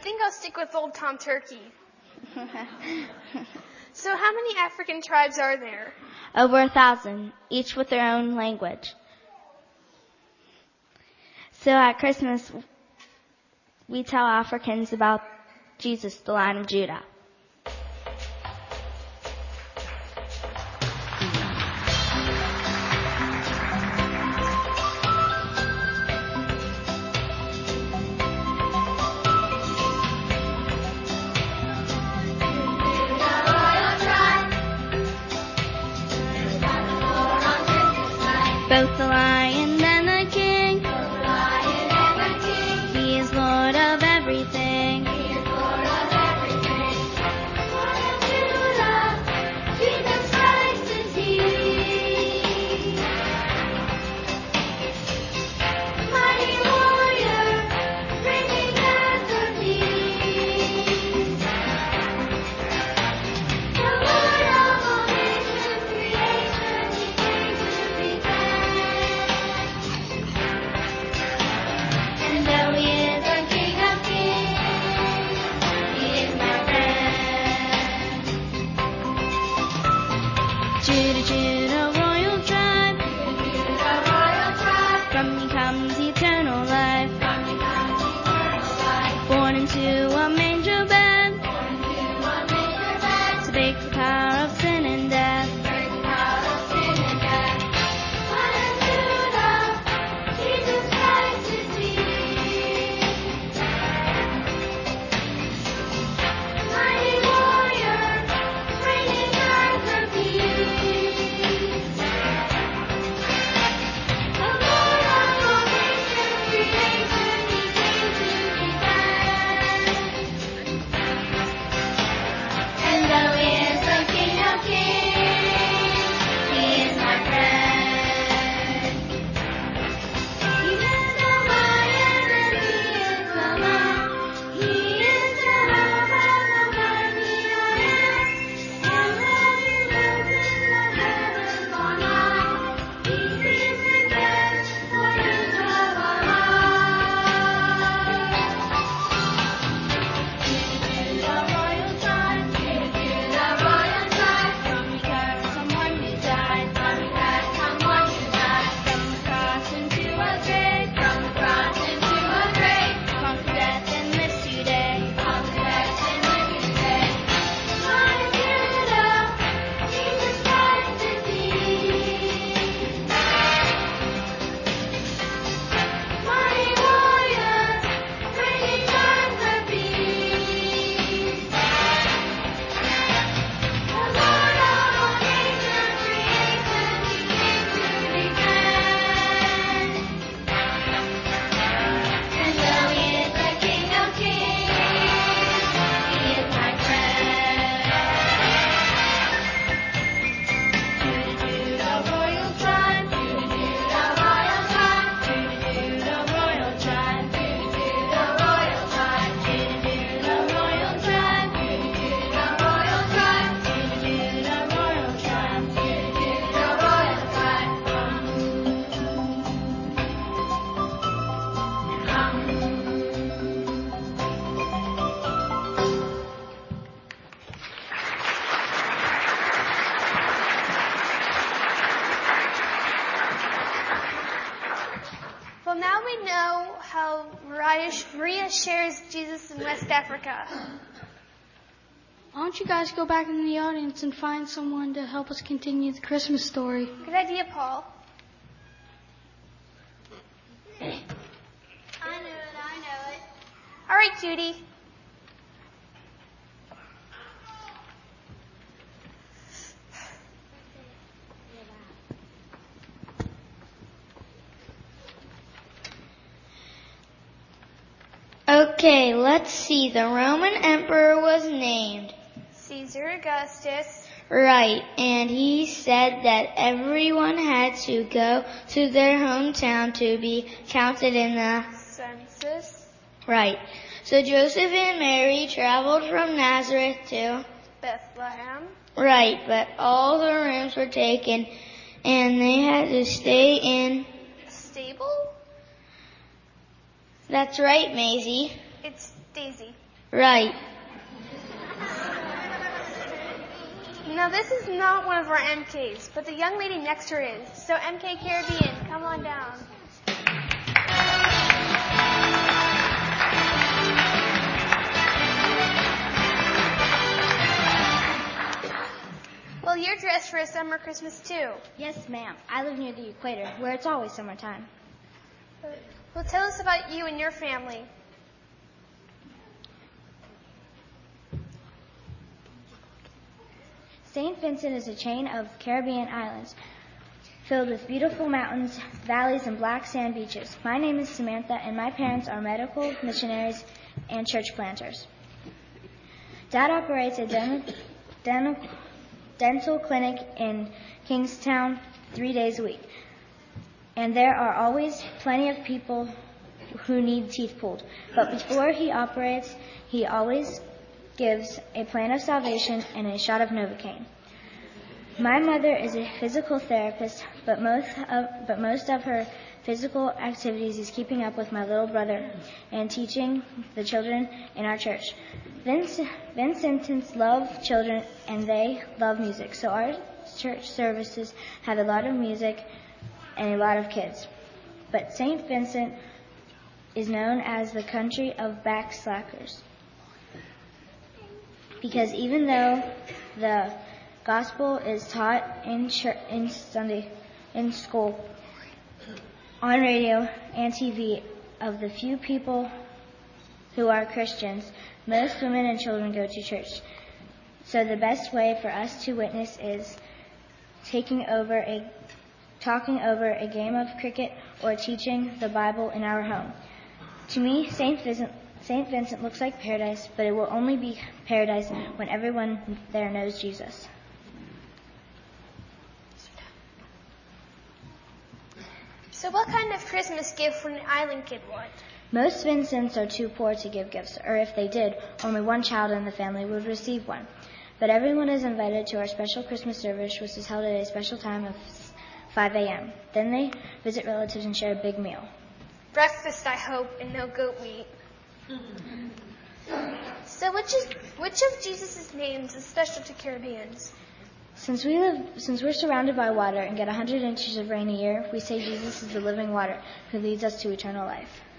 think I'll stick with Old Tom Turkey. So how many African tribes are there? Over 1,000, each with their own language. So at Christmas, we tell Africans about Jesus, the Lion of Judah. Both the lion and the king. He is Lord of everything. Jesus Christ is He. Mighty warrior, reigning at the peace. The Lord of all nations, creation, He came to defend. And though He is the King of Kings, He is my friend. Judah, Judah, royal tribe. From me comes eternal life. Born into a manger bed. To break the power of sin and death. Lion of Judah, Jesus Christ is He. Mighty warrior, reigning at the peace. The Lord of all nations, creation, He came to defend. And though He is the King of Kings, He is my friend. He is the Lion and He is the Lamb. He is Jehovah, the mighty I am. And when He lives in the heavens on high, He sees His bed for Israel alive. Judah, royal tribe. From me comes someone who died. From the cross into a grave. Conquered death and lives today. Lion of Judah, Jesus Christ is He. Mighty warrior, reigning at the peace. The Lord of all nations, creation, He came to defend. And though He is the King of Kings, He is my friend. Judah, royal tribe. Judah, royal tribe. Judah, royal tribe. Judah, royal tribe. Judah, royal tribe. Judah, royal tribe. Judah, royal tribe. Well, now we know how Maria shares Jesus in West Africa. Why don't you guys go back in the audience and find someone to help us continue the Christmas story? Good idea, Paul. I know it. All right, Judy. Okay, let's see. The Roman emperor was named. Caesar Augustus. Right, and he said that everyone had to go to their hometown to be counted in the Census. Right. So Joseph and Mary traveled from Nazareth to Bethlehem. Right, but all the rooms were taken and they had to stay in A stable? That's right, Maisie. It's Daisy. Right. Now, this is not one of our MKs, but the young lady next to her is. So, MK Caribbean, come on down. Well, you're dressed for a summer Christmas, too. Yes, ma'am. I live near the equator, where it's always summertime. Well, tell us about you and your family. St. Vincent is a chain of Caribbean islands filled with beautiful mountains, valleys, and black sand beaches. My name is Samantha, and my parents are medical missionaries and church planters. Dad operates a dental clinic in Kingstown 3 days a week, and there are always plenty of people who need teeth pulled. But before he operates, he always gives a plan of salvation and a shot of Novocaine. My mother is a physical therapist, but most of her physical activities is keeping up with my little brother and teaching the children in our church. Vincentans love children and they love music, so our church services have a lot of music and a lot of kids. But St. Vincent is known as the country of backslackers, because even though the gospel is taught in school, on radio and TV, of the few people who are Christians, most women and children go to church. So the best way for us to witness is talking over a game of cricket or teaching the Bible in our home. To me, St. Vincent looks like paradise, but it will only be paradise when everyone there knows Jesus. So what kind of Christmas gift would an island kid want? Most Vincents are too poor to give gifts, or if they did, only one child in the family would receive one. But everyone is invited to our special Christmas service, which is held at a special time of 5 a.m. Then they visit relatives and share a big meal. Breakfast, I hope, and no goat meat. So which of Jesus' names is special to Caribbeans? Since we're surrounded by water and get 100 inches of rain a year, we say Jesus is the living water who leads us to eternal life.